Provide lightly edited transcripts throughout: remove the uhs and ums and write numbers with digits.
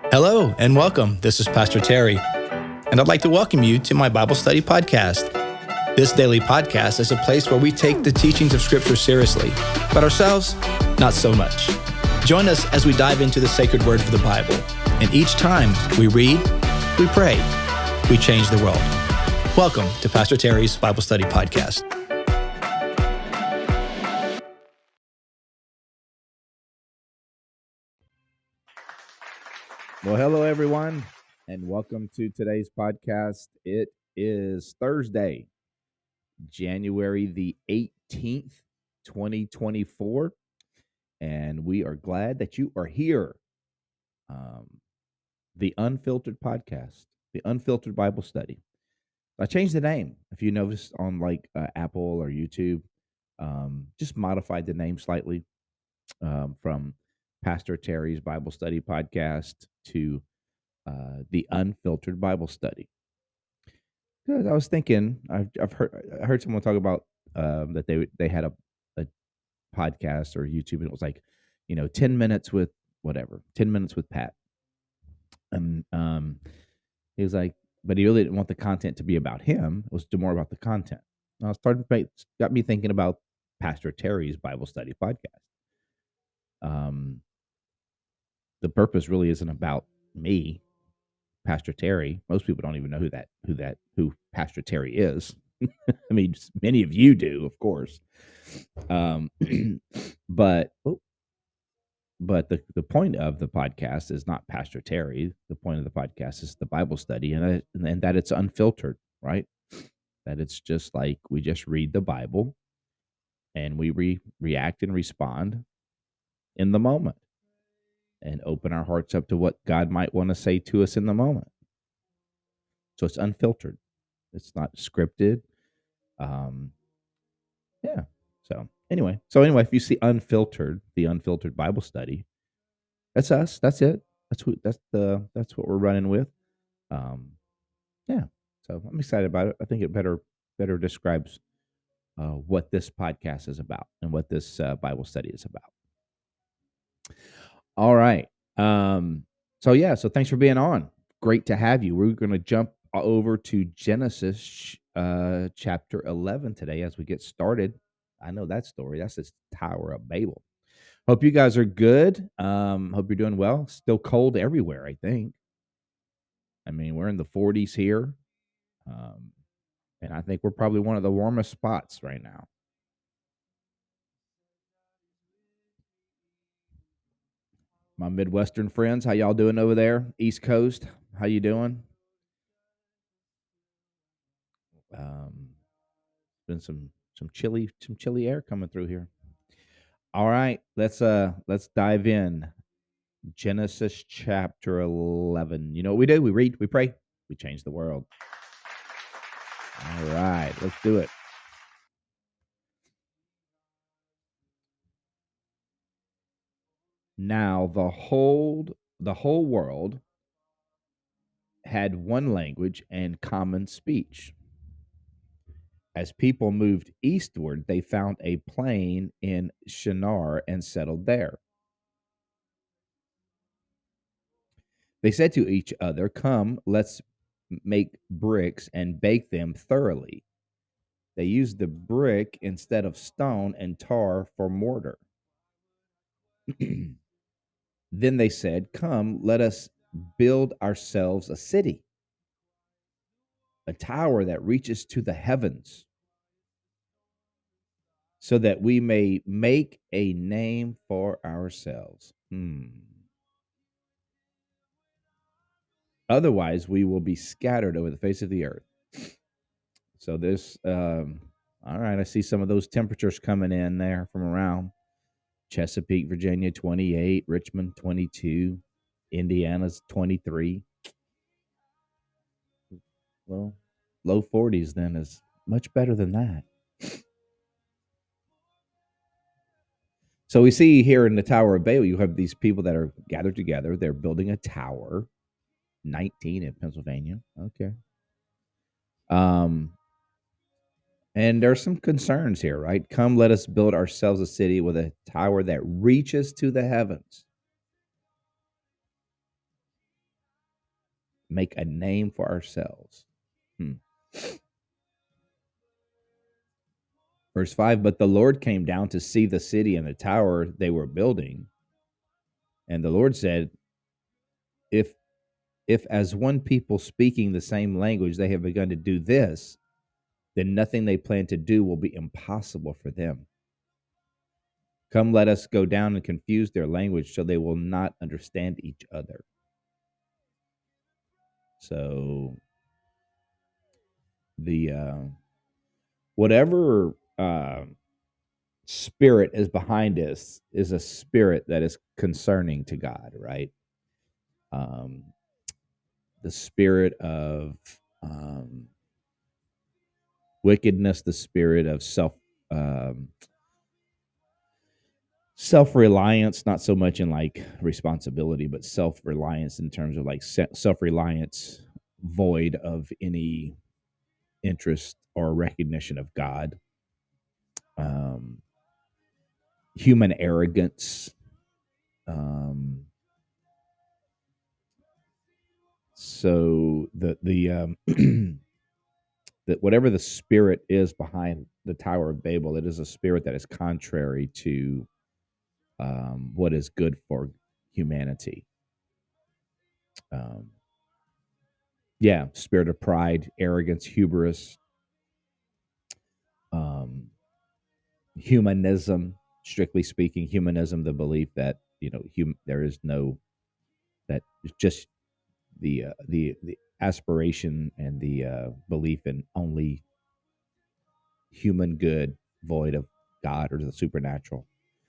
Hello and welcome. This is Pastor Terry, and I'd like to welcome you to my Bible study podcast. This daily podcast is a place where we take the teachings of Scripture seriously, but ourselves, not so much. Join us as we dive into the sacred word of the Bible, and each time we read, we pray, we change the world. Welcome to Pastor Terry's Bible Study Podcast. Well, hello, everyone, and welcome to today's podcast. It is Thursday, January the 18th, 2024, and we are glad that you are here. The Unfiltered Podcast, the Unfiltered Bible Study. I changed the name, if you noticed, on Apple or YouTube. Just modified the name slightly from Pastor Terry's Bible Study Podcast to the Unfiltered Bible Study. Because I was thinking, I heard someone talk about that they had a podcast or YouTube, and it was 10 minutes with whatever, 10 minutes with Pat, and he was like, but he really didn't want the content to be about him. It was more about the content. And I got me thinking about Pastor Terry's Bible Study Podcast. The purpose really isn't about me, Pastor Terry. Most people don't even know who Pastor Terry is. I mean, many of you do, of course. But the point of the podcast is not Pastor Terry. The point of the podcast is the Bible study, and that it's unfiltered, right? That it's just like we just read the Bible, and we react and respond in the moment, and open our hearts up to what God might want to say to us in the moment. So it's unfiltered. It's not scripted. Yeah. So anyway, if you see Unfiltered, the Unfiltered Bible Study, that's us. That's it. That's what we're running with. Yeah. So I'm excited about it. I think it better describes what this podcast is about and what this Bible study is about. All right. So thanks for being on. Great to have you. We're going to jump over to Genesis chapter 11 today as we get started. I know that story. That's this Tower of Babel. Hope you guys are good. Hope you're doing well. Still cold everywhere, I think. I mean, we're in the 40s here. And I think we're probably one of the warmest spots right now. My Midwestern friends, how y'all doing over there? East Coast, how you doing? Been some chilly air coming through here. All right, let's dive in. Genesis chapter 11. You know what we do? We read, we pray, we change the world. All right, let's do it. Now the whole world had one language and common speech. As people moved eastward, they found a plain in Shinar and settled there. They said to each other, "Come, let's make bricks and bake them thoroughly." They used the brick instead of stone and tar for mortar. Then they said, "Come, let us build ourselves a city, a tower that reaches to the heavens, so that we may make a name for ourselves. Otherwise, we will be scattered over the face of the earth." So this, all right, I see some of those temperatures coming in there from around Chesapeake, Virginia, 28, Richmond, 22, Indiana's 23. Well, low 40s then is much better than that. So we see here in the Tower of Babel, you have these people that are gathered together. They're building a tower, 19 in Pennsylvania. Okay. And there's some concerns here, right? Come, let us build ourselves a city with a tower that reaches to the heavens. make a name for ourselves. Verse 5, but the Lord came down to see the city and the tower they were building. And the Lord said, if as one people speaking the same language they have begun to do this, then nothing they plan to do will be impossible for them. Come, let us go down and confuse their language so they will not understand each other. So the whatever spirit is behind this is a spirit that is concerning to God, right? The spirit of wickedness, the spirit of self-reliance, not so much in like responsibility, but self-reliance in terms of like self-reliance void of any interest or recognition of God. Human arrogance. So the that whatever the spirit is behind the Tower of Babel, it is a spirit that is contrary to what is good for humanity. Spirit of pride, arrogance, hubris, humanism. Strictly speaking, humanism, the belief that there is no, that just the aspiration and the belief in only human good, void of God or the supernatural.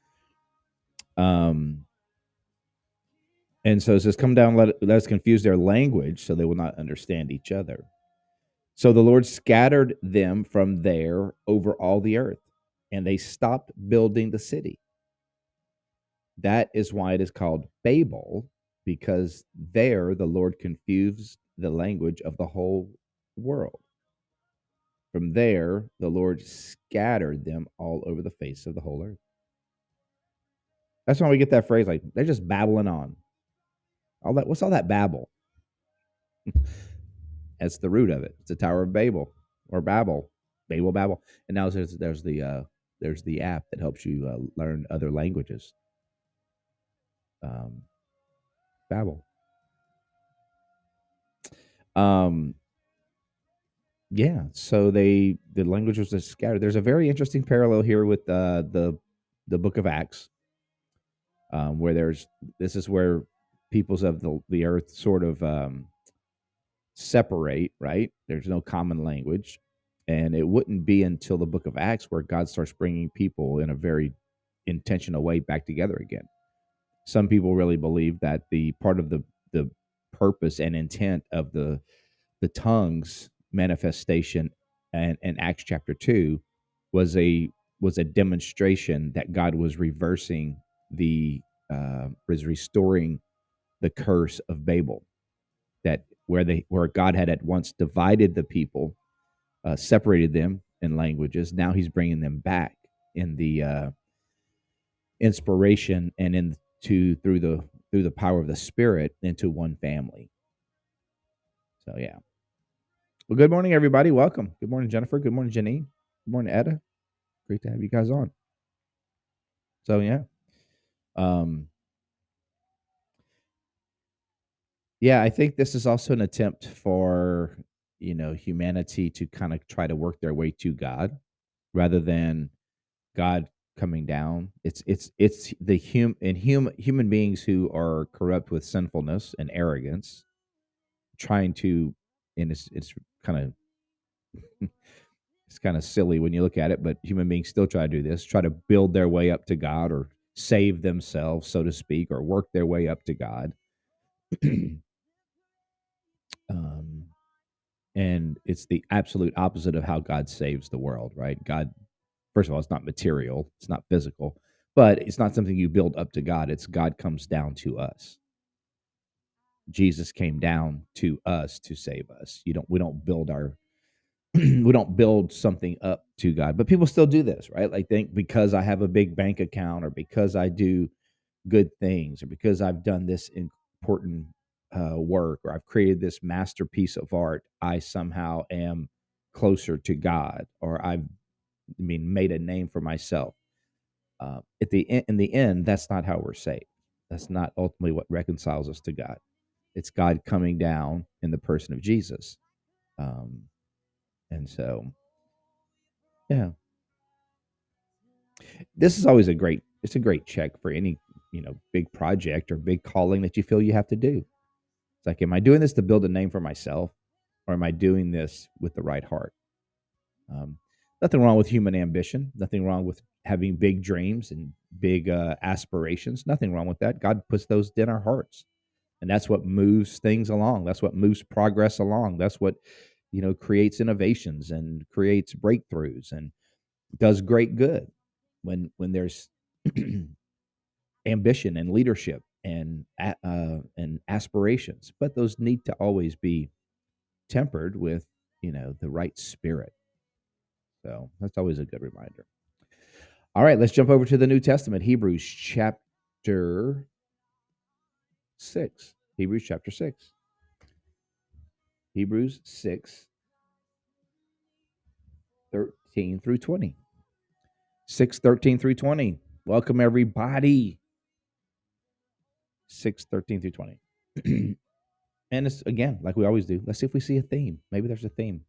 And so it says, come down, let us confuse their language so they will not understand each other. So the Lord scattered them from there over all the earth, and they stopped building the city. That is why it is called Babel, because there the Lord confused the language of the whole world. From there, the Lord scattered them all over the face of the whole earth. That's why we get that phrase, like, they're just babbling on. All that, what's all that babble? That's the root of it. It's the Tower of Babel, or Babel. Babel. And now there's the app that helps you learn other languages. Babel. So the language was just scattered. There's a very interesting parallel here with the book of Acts, where this is where peoples of the earth sort of separate, right? There's no common language, and it wouldn't be until the book of Acts where God starts bringing people in a very intentional way back together again. Some people really believe that the part of the purpose and intent of the tongues manifestation and Acts chapter 2 was a demonstration that God was reversing was restoring the curse of Babel, that where God had at once divided the people, separated them in languages, now he's bringing them back in the inspiration and through the power of the Spirit into one family. So yeah. Well, good morning, everybody. Welcome. Good morning, Jennifer. Good morning, Janine. Good morning, Etta. Great to have you guys on. So yeah. I think this is also an attempt for humanity to kind of try to work their way to God rather than God coming down. It's the human beings who are corrupt with sinfulness and arrogance trying to, and it's kind of it's kind of silly when you look at it, but human beings still try to do this, try to build their way up to God or save themselves, so to speak, or work their way up to God. And it's the absolute opposite of how God saves the world, right? God, first of all, it's not material, it's not physical, but it's not something you build up to God. It's God comes down to us. Jesus came down to us to save us. We don't build we don't build something up to God, but people still do this, right? Like, think because I have a big bank account, or because I do good things, or because I've done this important work, or I've created this masterpiece of art, I somehow am closer to God, or made a name for myself. In the end, that's not how we're saved. That's not ultimately what reconciles us to God. It's God coming down in the person of Jesus. Um, and so, yeah, this is always it's a great check for any, big project or big calling that you feel you have to do. It's like, am I doing this to build a name for myself, or am I doing this with the right heart? Um, Nothing wrong with human ambition. Nothing wrong with having big dreams and big aspirations. Nothing wrong with that. God puts those in our hearts, and that's what moves things along. That's what moves progress along. That's what creates innovations and creates breakthroughs and does great good when there's ambition and leadership and aspirations. But those need to always be tempered with the right spirit. So that's always a good reminder. All right, let's jump over to the New Testament, Hebrews chapter 6. Hebrews chapter 6. Hebrews 6, 13 through 20. 6, 13 through 20. Welcome, everybody. 6, 13 through 20. And it's, again, like we always do, let's see if we see a theme. Maybe there's a theme.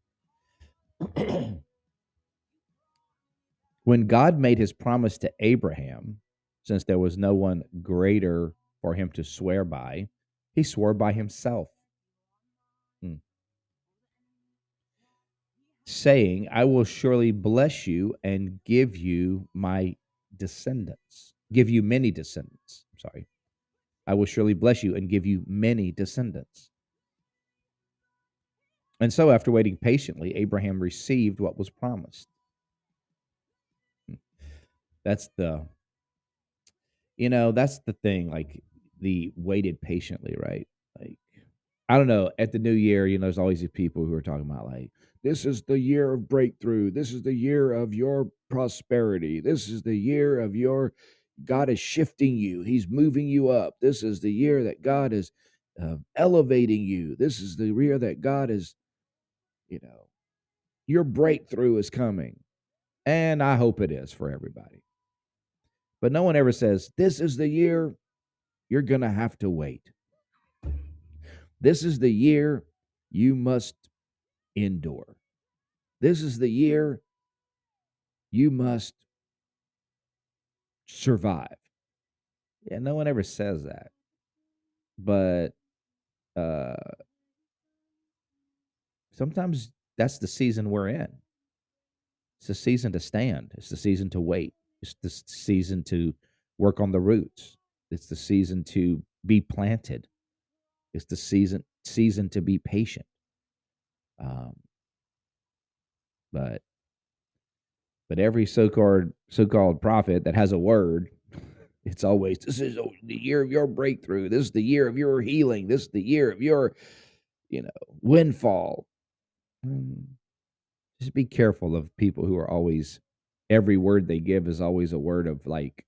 When God made his promise to Abraham, since there was no one greater for him to swear by, he swore by himself, saying, I will surely bless you and give you my descendants, give you many descendants. Sorry. I will surely bless you and give you many descendants. And so, after waiting patiently, Abraham received what was promised. That's the thing, like the waited patiently, right? Like, I don't know, at the new year, there's always these people who are talking about, like, this is the year of breakthrough. This is the year of your prosperity. This is the year of God is shifting you. He's moving you up. This is the year that God is elevating you. This is the year that God is, your breakthrough is coming. And I hope it is for everybody. But no one ever says, this is the year you're going to have to wait. This is the year you must endure. This is the year you must survive. Yeah, no one ever says that. But sometimes that's the season we're in. It's the season to stand. It's the season to wait. It's the season to work on the roots. It's the season to be planted. It's the season to be patient. But every so-called prophet that has a word, it's always, this is the year of your breakthrough. This is the year of your healing. This is the year of your, windfall. Just be careful of people who are always, every word they give is always a word of like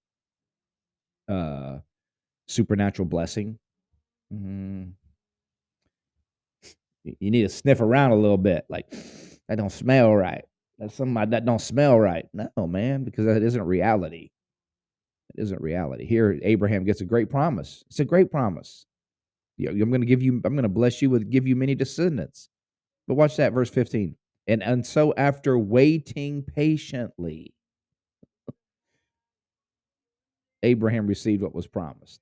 supernatural blessing. You need to sniff around a little bit. Like, that don't smell right. That's something that don't smell right. No, man, because that isn't reality. It isn't reality. Here, Abraham gets a great promise. It's a great promise. I'm going to bless you with, give you many descendants. But watch that, verse 15. And so after waiting patiently, Abraham received what was promised.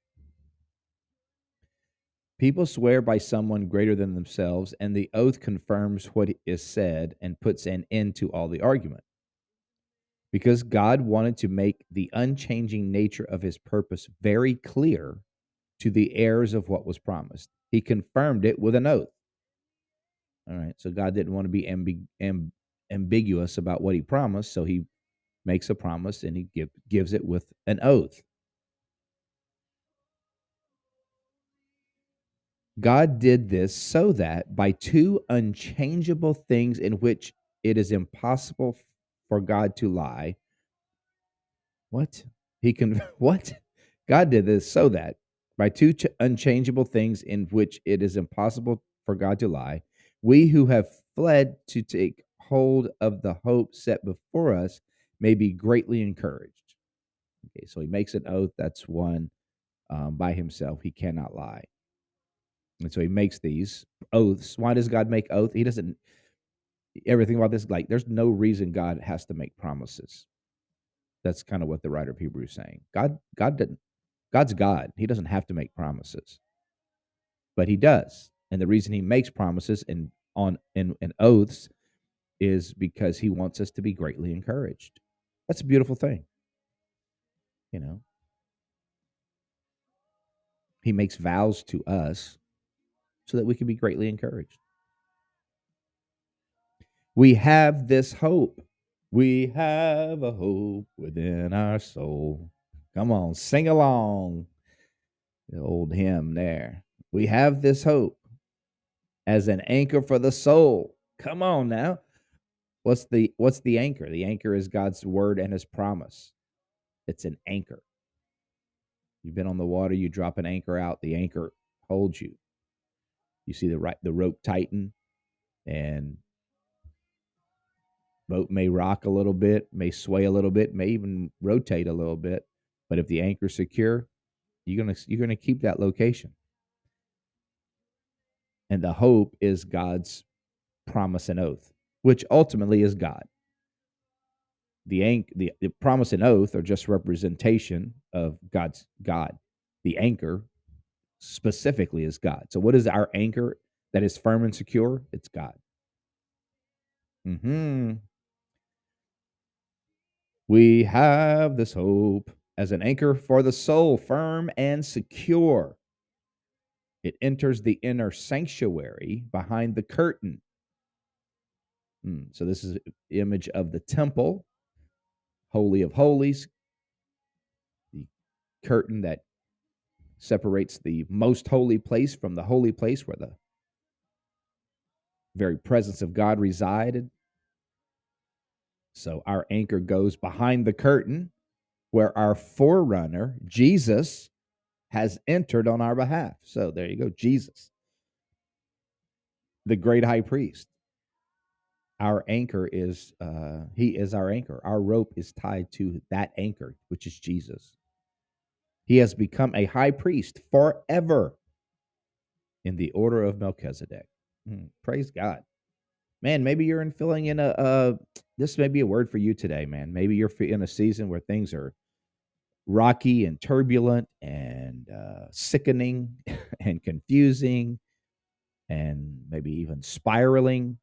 People swear by someone greater than themselves, and the oath confirms what is said and puts an end to all the argument. Because God wanted to make the unchanging nature of his purpose very clear to the heirs of what was promised, he confirmed it with an oath. All right, so God didn't want to be ambiguous about what he promised, so he makes a promise and he gives it with an oath. God did this so that by two unchangeable things in which it is impossible for God to lie. What? What? God did this so that by two unchangeable things in which it is impossible for God to lie, we who have fled to take hold of the hope set before us may be greatly encouraged. Okay, so he makes an oath. That's one by himself. He cannot lie. And so he makes these oaths. Why does God make oath? He doesn't, everything about this, like, there's no reason God has to make promises. That's kind of what the writer of Hebrews is saying. God didn't, God's God. He doesn't have to make promises, but he does. And the reason he makes promises and oaths is because he wants us to be greatly encouraged. That's a beautiful thing. You know, he makes vows to us so that we can be greatly encouraged. We have this hope. We have a hope within our soul. Come on, sing along. The old hymn there. We have this hope as an anchor for the soul. Come on now. What's the anchor? The anchor is God's word and his promise. It's an anchor. You've been on the water, you drop an anchor out, the anchor holds you. You see the rope tighten, and boat may rock a little bit, may sway a little bit, may even rotate a little bit, but if the anchor's secure, you're gonna keep that location. And the hope is God's promise and oath, which ultimately is God. The promise and oath are just representation of God. The anchor specifically is God. So what is our anchor that is firm and secure? It's God. We have this hope as an anchor for the soul, firm and secure. It enters the inner sanctuary behind the curtain. So this is the image of the temple, Holy of Holies, the curtain that separates the most holy place from the holy place where the very presence of God resided. So our anchor goes behind the curtain where our forerunner, Jesus, has entered on our behalf. So there you go, Jesus, the great high priest. Our anchor is, he is our anchor. Our rope is tied to that anchor, which is Jesus. He has become a high priest forever in the order of Melchizedek. Praise God. Man, maybe you're filling in this may be a word for you today, man. Maybe you're in a season where things are rocky and turbulent and sickening and confusing and maybe even spiraling.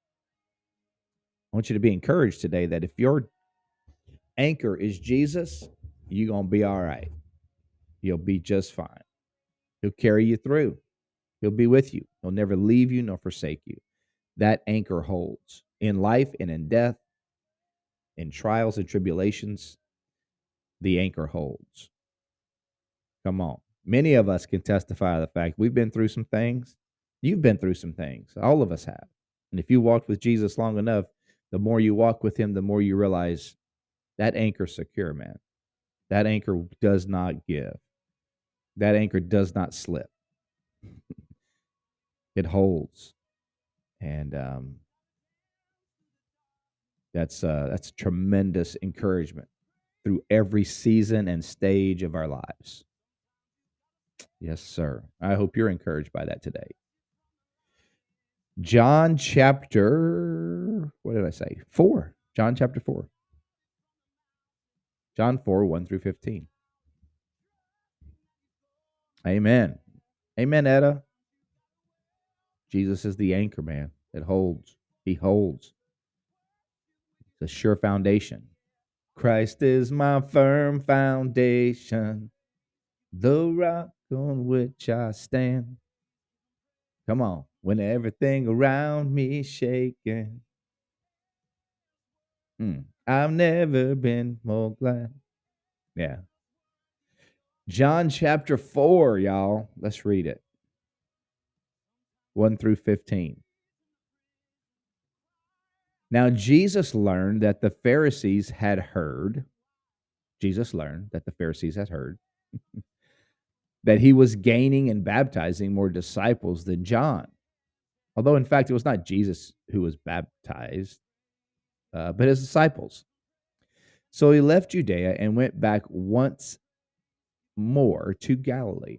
I want you to be encouraged today that if your anchor is Jesus, you're going to be all right. You'll be just fine. He'll carry you through. He'll be with you. He'll never leave you nor forsake you. That anchor holds in life and in death, in trials and tribulations. The anchor holds. Come on. Many of us can testify to the fact we've been through some things. You've been through some things. All of us have. And if you walked with Jesus long enough, the more you walk with him, the more you realize that anchor's secure, man. That anchor does not give. That anchor does not slip. It holds. And that's tremendous encouragement through every season and stage of our lives. Yes, sir. I hope you're encouraged by that today. John chapter, what did I say? 4. John chapter 4. John 4, 1 through 15. Amen. Amen, Etta. Jesus is the anchor, man. It holds. He holds. It's a sure foundation. Christ is my firm foundation, the rock on which I stand. Come on. When everything around me is shaking, I've never been more glad. Yeah. John chapter 4, y'all. Let's read it. 1 through 15. Now Jesus learned that the Pharisees had heard. Jesus learned that the Pharisees had heard that he was gaining and baptizing more disciples than John. Although, in fact, it was not Jesus who was baptized, but his disciples. So he left Judea and went back once more to Galilee.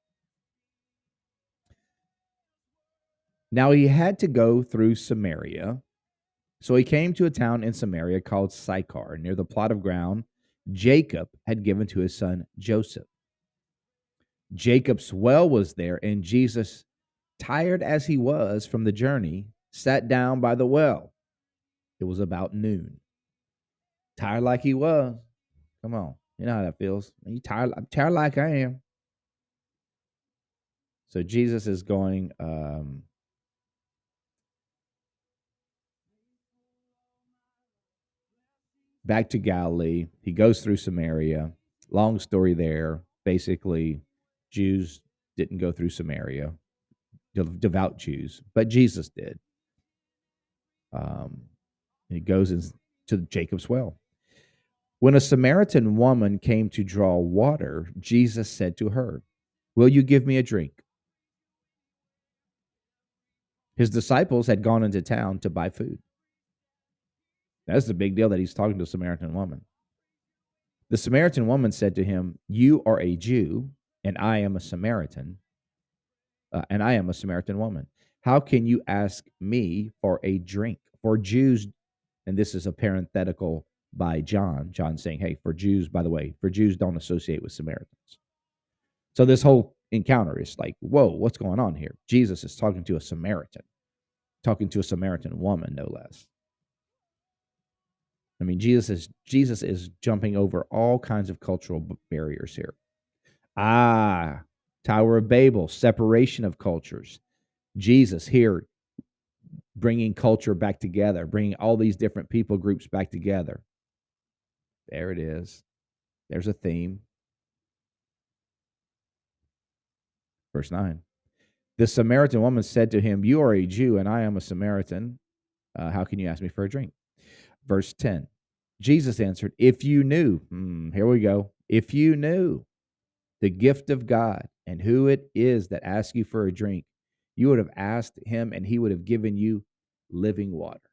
Now he had to go through Samaria. So he came to a town in Samaria called Sychar, near the plot of ground Jacob had given to his son Joseph. Jacob's well was there, and Jesus, tired as he was from the journey, sat down by the well. It was about noon. Tired like he was. Come on. You know how that feels. You tired? I'm tired like I am. So Jesus is going back to Galilee. He goes through Samaria. Long story there. Basically, Jews didn't go through Samaria, devout Jews, but Jesus did. He goes into Jacob's well. When a Samaritan woman came to draw water, Jesus said to her, "Will you give me a drink?" His disciples had gone into town to buy food. That's the big deal that he's talking to a Samaritan woman. The Samaritan woman said to him, "You are a Jew, and I am a Samaritan, and I am a Samaritan woman. How can you ask me for a drink?" For Jews, and this is a parenthetical by John. John saying, "Hey, for Jews, by the way, for Jews don't associate with Samaritans." So this whole encounter is like, whoa, what's going on here? Jesus is talking to a Samaritan, talking to a Samaritan woman, no less. I mean, Jesus is jumping over all kinds of cultural barriers here. Tower of Babel, separation of cultures. Jesus here bringing culture back together, bringing all these different people groups back together. There it is. There's a theme. Verse 9. The Samaritan woman said to him, "You are a Jew, and I am a Samaritan. How can you ask me for a drink?" Verse 10. Jesus answered, "If you knew," here we go, "if you knew the gift of God and who it is that asks you for a drink, you would have asked him, and he would have given you living water."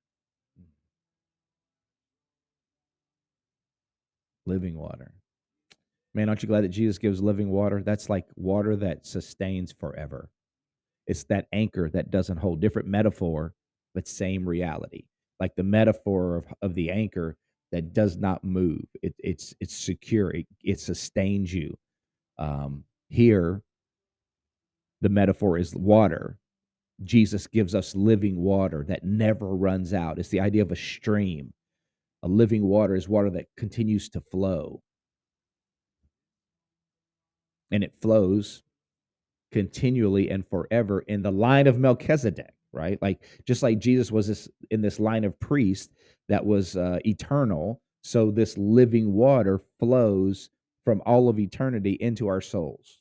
Living water. Man, aren't you glad that Jesus gives living water? That's like water that sustains forever. It's that anchor that doesn't hold. Different metaphor, but same reality. Like the metaphor of the anchor that does not move. It's secure. It sustains you. Here, the metaphor is water. Jesus gives us living water that never runs out. It's the idea of a stream. A living water is water that continues to flow. And it flows continually and forever in the line of Melchizedek, right? Like just like Jesus was in this line of priests that was eternal, so this living water flows from all of eternity into our souls.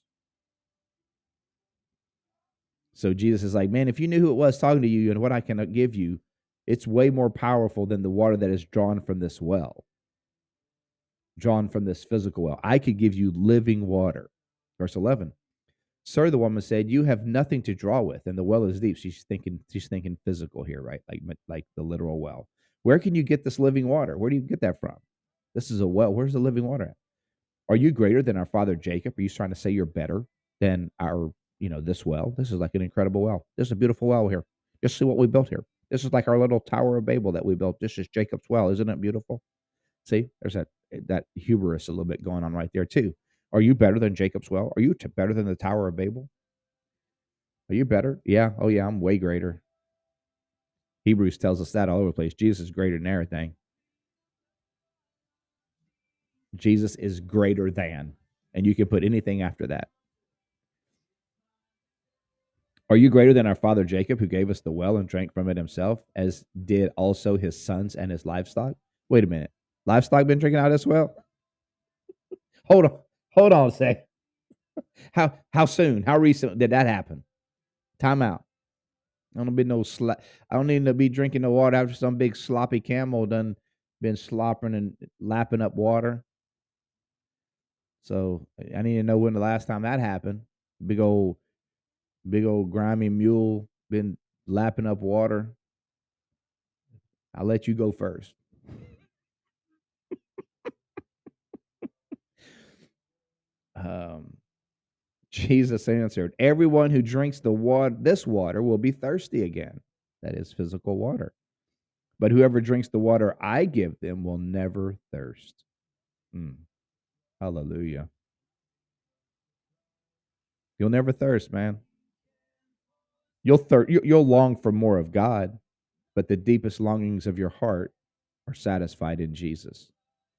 So Jesus is like, man, if you knew who it was talking to you and what I can give you, it's way more powerful than the water that is drawn from this well, drawn from this physical well. I could give you living water. Verse 11. "Sir," the woman said, "you have nothing to draw with, and the well is deep." She's thinking physical here, right? Like the literal well. "Where can you get this living water? Where do you get that from? This is a well. Where's the living water at? Are you greater than our father Jacob? Are you trying to say you're better than our, this well? This is like an incredible well. This is a beautiful well here. Just see what we built here. This is like our little Tower of Babel that we built. This is Jacob's well. Isn't it beautiful?" See, there's that hubris a little bit going on right there too. Are you better than Jacob's well? Are you better than the Tower of Babel? Are you better? Yeah. Oh, yeah, I'm way greater. Hebrews tells us that all over the place. Jesus is greater than everything. Jesus is greater than, and you can put anything after that. "Are you greater than our father Jacob, who gave us the well and drank from it himself, as did also his sons and his livestock?" Wait a minute. Livestock been drinking out of this well? Hold on a sec. How soon? How recent did that happen? Time out. I don't need to be drinking the water after some big sloppy camel done been slopping and lapping up water. So I need to know when the last time that happened. Big old grimy mule been lapping up water. I'll let you go first. Jesus answered, everyone who drinks this water will be thirsty again. That is physical water. But whoever drinks the water I give them will never thirst. Hallelujah. You'll never thirst, man. You'll long for more of God, but the deepest longings of your heart are satisfied in Jesus.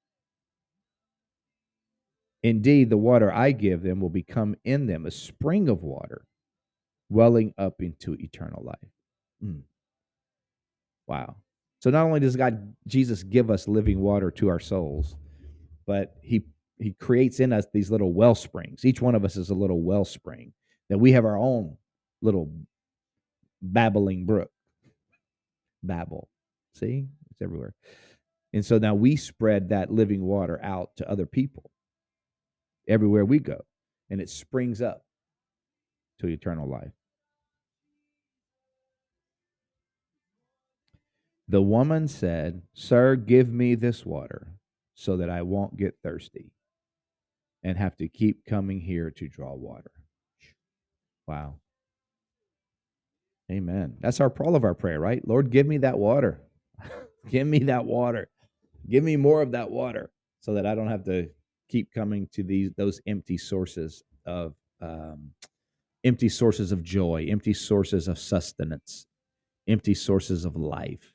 Indeed, the water I give them will become in them a spring of water, welling up into eternal life. Wow. So not only does Jesus give us living water to our souls, but he creates in us these little well springs. Each one of us is a little wellspring, that we have our own little babbling brook. Babel. See? It's everywhere. And so now we spread that living water out to other people everywhere we go, and it springs up to eternal life. The woman said, "Sir, give me this water so that I won't get thirsty and have to keep coming here to draw water." Wow. Amen. That's all of our prayer, right? Lord, give me that water. Give me that water. Give me more of that water so that I don't have to keep coming to those empty sources of joy, empty sources of sustenance, empty sources of life.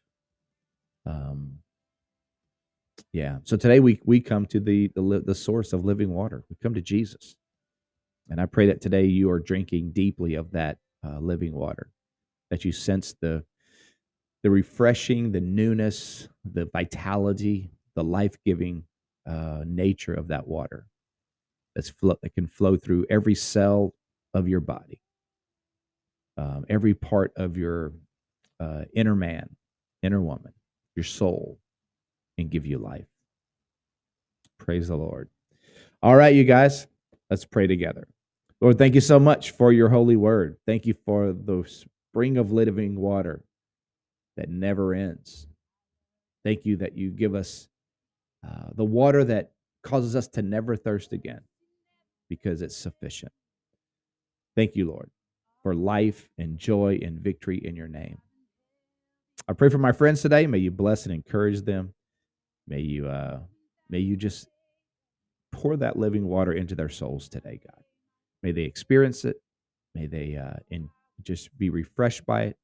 So today we come to the source of living water. We come to Jesus, and I pray that today you are drinking deeply of that living water, that you sense the refreshing, the newness, the vitality, the life-giving nature of that water that can flow through every cell of your body, every part of your inner man, inner woman, your soul, and give you life. Praise the Lord. All right, you guys, let's pray together. Lord, thank you so much for your holy word. Thank you for the spring of living water that never ends. Thank you that you give us the water that causes us to never thirst again because it's sufficient. Thank you, Lord, for life and joy and victory in your name. I pray for my friends today. May you bless and encourage them. May you just pour that living water into their souls today, God. May they experience it. May they just be refreshed by it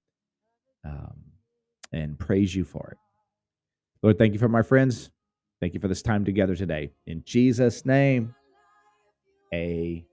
and praise you for it. Lord, thank you for my friends. Thank you for this time together today. In Jesus' name, amen.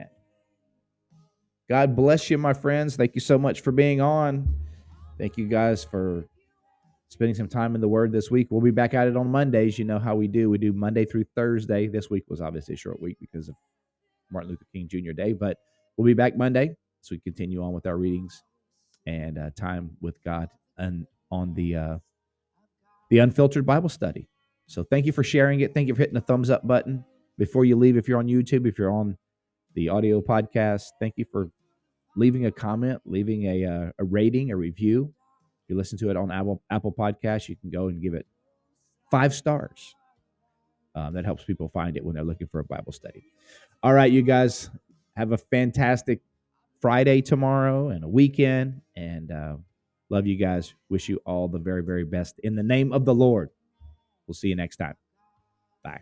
God bless you, my friends. Thank you so much for being on. Thank you guys for spending some time in the Word this week. We'll be back at it on Mondays. You know how we do. We do Monday through Thursday. This week was obviously a short week because of Martin Luther King Jr. Day, but we'll be back Monday as we continue on with our readings and time with God and on the Unfiltered Bible Study. So thank you for sharing it. Thank you for hitting the thumbs up button. Before you leave, if you're on YouTube, if you're on the audio podcast, thank you for leaving a comment, leaving a rating, a review. If you listen to it on Apple Podcasts, you can go and give it 5 stars. That helps people find it when they're looking for a Bible study. All right, you guys, have a fantastic Friday tomorrow and a weekend. And love you guys. Wish you all the very, very best in the name of the Lord. We'll see you next time. Bye.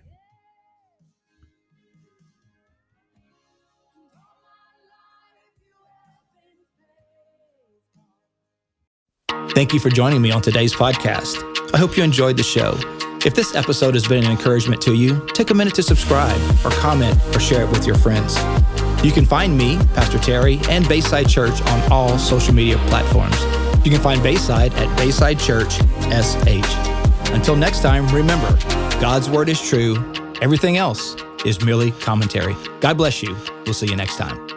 Thank you for joining me on today's podcast. I hope you enjoyed the show. If this episode has been an encouragement to you, take a minute to subscribe or comment or share it with your friends. You can find me, Pastor Terry, and Bayside Church on all social media platforms. You can find Bayside at Bayside Church SH. Until next time, remember, God's word is true. Everything else is merely commentary. God bless you. We'll see you next time.